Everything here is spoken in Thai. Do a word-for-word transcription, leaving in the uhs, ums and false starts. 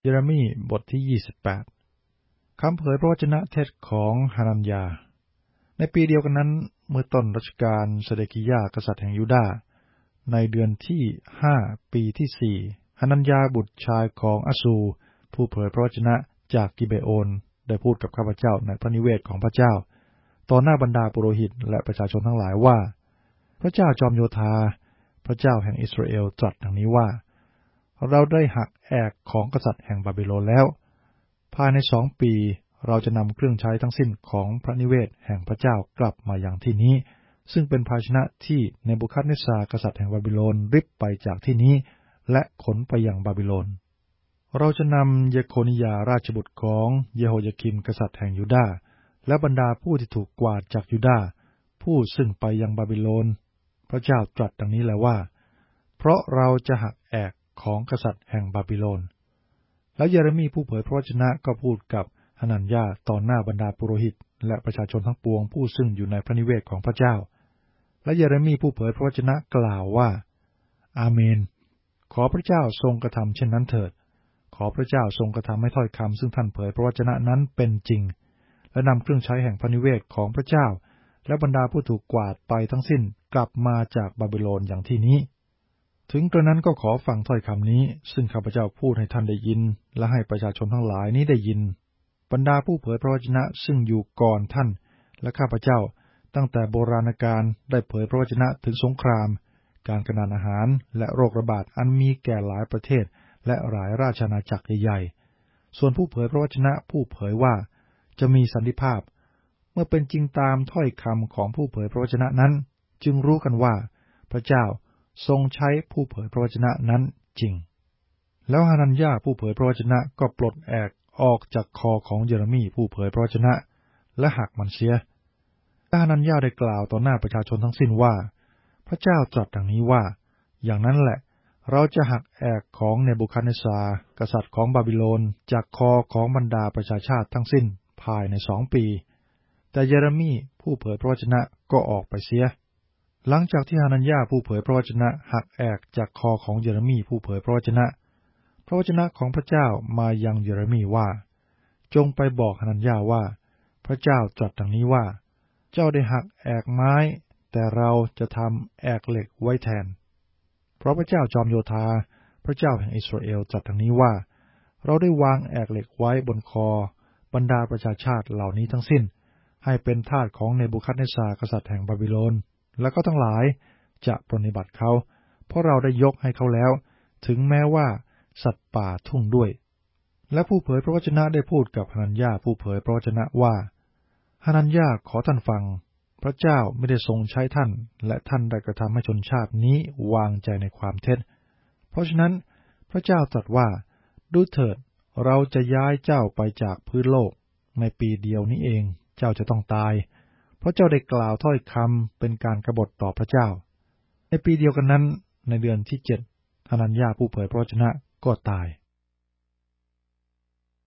เยเรมีบทที่ยี่สิบแปดคำเผยพระวจนะเท็จของฮานันยาในปีเดียวกันนั้นเมื่อต้นรัชกาลเซเดกิยากษัตริย์แห่งยูดาห์ในเดือนที่ห้าปีที่สี่ฮานันยาบุตรชายของอัสซูผู้เผยพระวจนะจากกิเบโอนได้พูดกับข้าพเจ้าในพระนิเวศของพระเจ้าต่อหน้าบรรดาปุโรหิตและประชาชนทั้งหลายว่าพระเจ้าจอมโยธาพระเจ้าแห่งอิสราเอลตรัสดังนี้ว่าเราได้หักแอกของกษัตริย์แห่งบาบิโลนแล้วภายในสองปีเราจะนำเครื่องใช้ทั้งสิ้นของพระนิเวศแห่งพระเจ้ากลับมาอย่างที่นี้ซึ่งเป็นภาชนะที่เนบูคัดเนซาร์กษัตริย์แห่งบาบิโลนริบไปจากที่นี้และขนไปยังบาบิโลนเราจะนำเยโคนิยาราชบุตรของเยโฮยาคิมกษัตริย์แห่งยูดาห์และบรรดาผู้ที่ถูกกวาดจากยูดาห์ผู้ซึ่งไปยังบาบิโลนพระเจ้าตรัสดังนี้แลว่าเพราะเราจะหักแอกของกษัตริย์แห่งบาบิโลนแล้วเยเรมีผู้เผยพระวจนะก็พูดกับฮานันยาต่อหน้าบรรดาปุโรหิตและประชาชนทั้งปวงผู้ซึ่งอยู่ในพระนิเวศของพระเจ้าและเยเรมีผู้เผยพระวจนะกล่าวว่าอาเมนขอพระเจ้าทรงกระทำเช่นนั้นเถิดขอพระเจ้าทรงกระทำให้ถ้อยคำซึ่งท่านเผยพระวจนะนั้นเป็นจริงและนำเครื่องใช้แห่งพระนิเวศของพระเจ้าและบรรดาผู้ถูกกวาดไปทั้งสิ้นกลับมาจากบาบิโลนอย่างที่นี้ถึงกระนั้นก็ขอฟังถ้อยคำนี้ซึ่งข้าพเจ้าพูดให้ท่านได้ยินและให้ประชาชนทั้งหลายนี้ได้ยินบรรดาผู้เผยพระวจนะซึ่งอยู่ก่อนท่านและข้าพเจ้าตั้งแต่โบราณกาลได้เผยพระวจนะถึงสงครามการกระนานอาหารและโรคระบาดอันมีแก่หลายประเทศและหลายราชอาณาจักรใหญ่ๆส่วนผู้เผยพระวจนะผู้เผยว่าจะมีสันติภาพเมื่อเป็นจริงตามถ้อยคำของผู้เผยพระวจนะนั้นจึงรู้กันว่าพระเจ้าทรงใช้ผู้เผยพระวจนะนั้นจริงแล้วฮานันยาผู้เผยพระวจนะก็ปลดแอกออกจากคอของเยเรมีผู้เผยพระวจนะและหักมันเสียฮานันยาได้กล่าวต่อหน้าประชาชนทั้งสิ้นว่าพระเจ้าตรัสดังนี้ว่าอย่างนั้นแหละเราจะหักแอกของเนบูคัดเนซาร์กษัตริย์ของบาบิโลนจากคอของบรรดาประชาชาติทั้งสิ้นภายในสองปีแต่เยเรมีผู้เผยพระวจนะก็ออกไปเสียหลังจากที่ฮานันยาผู้เผยพระวจนะหักแอกจากคอของเยเรมีผู้เผยพระวจนะพระวจนะของพระเจ้ามายังเยเรมีว่าจงไปบอกฮานันยาว่าพระเจ้าตรัสดังนี้ว่าเจ้าได้หักแอกไม้แต่เราจะทำแอกเหล็กไว้แทนเพราะพระเจ้าจอมโยธาพระเจ้าแห่งอิสราเอลตรัสดังนี้ว่าเราได้วางแอกเหล็กไว้บนคอบรรดาประชาชาติเหล่านี้ทั้งสิ้นให้เป็นทาสของเนบูคัดเนซาร์กษัตริย์แห่งบาบิโลนและก็ทั้งหลายจะปรนนิบัติเขาเพราะเราได้ยกให้เขาแล้วถึงแม้ว่าสัตว์ป่าทุ่งด้วยและผู้เผยพระวจนะได้พูดกับฮานันยาผู้เผยพระวจนะว่าฮานันยาขอท่านฟังพระเจ้าไม่ได้ทรงใช้ท่านและท่านได้กระทำให้ชนชาตินี้วางใจในความเท็จเพราะฉะนั้นพระเจ้าตรัสว่าดูเถิดเราจะย้ายเจ้าไปจากพื้นโลกในปีเดียวนี้เองเจ้าจะต้องตายเพราะเจ้าได้กล่าวถ้อยคำเป็นการกบฏต่อพระเจ้าในปีเดียวกันนั้นในเดือนที่เจ็ดฮานันยาผู้เผยพระวจนะก็ตาย